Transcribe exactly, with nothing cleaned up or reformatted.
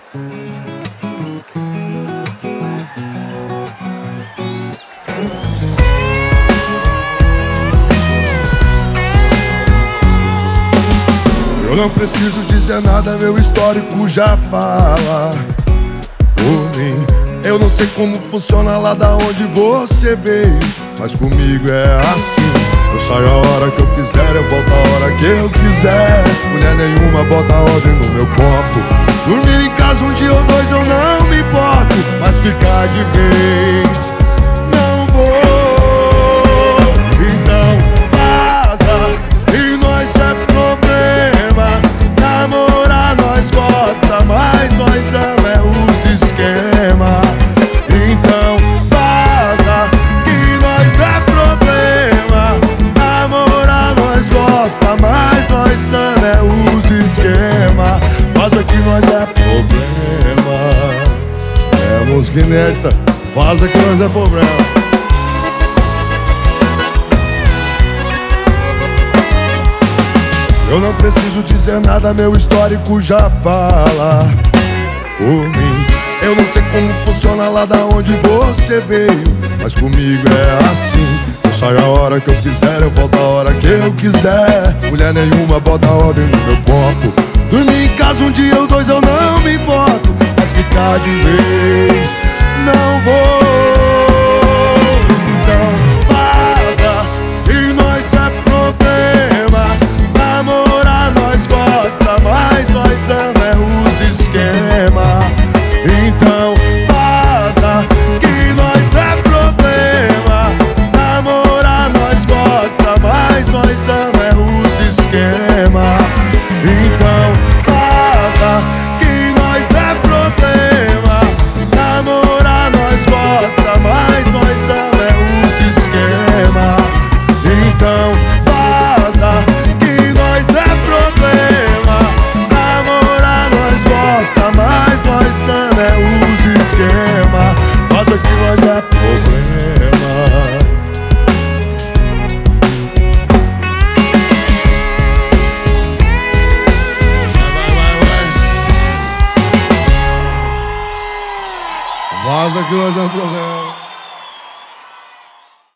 Eu não preciso dizer nada, meu histórico já fala por mim. Eu não sei como funciona lá da onde você veio, mas comigo é assim. Eu saio a hora que eu quiser, eu volto a hora que eu quiser. Mulher nenhuma bota ordem no meu corpo. Dormir em casa um dia ou dois eu não me importo, mas ficar de vez não vou. Então vaza, e nós é problema. Namorar nós gosta, mas nós ama é os esquema. Então vaza, que nós é problema. Namorar nós gosta, mas nós ama é os esquema. Vaza que nós é problema. É música inédita. Vaza que nós é problema. Eu não preciso dizer nada, meu histórico já fala por mim. Eu não sei como funciona lá da onde você veio, mas comigo é assim. Eu saio a hora que eu quiser, eu volto a hora que eu quiser. Mulher nenhuma bota ordem no meu corpo. Dormir em casa um dia ou dois eu não me importo, mas ficar de vez não vou. Então vaza, e nós é problema. Namorar nós gosta, mas nós ama é os esquema. Então vaza, que nós é problema. Namorar nós gosta, mas nós ama é os esquema. Então vaza, que nós é problema. Namorar nós gosta, mas nós ama é os esquema. Então vaza, que nós é problema. Namorar nós gosta, mas nós ama é os esquema. Vaza que nós é problema. Vaza que nós é problema.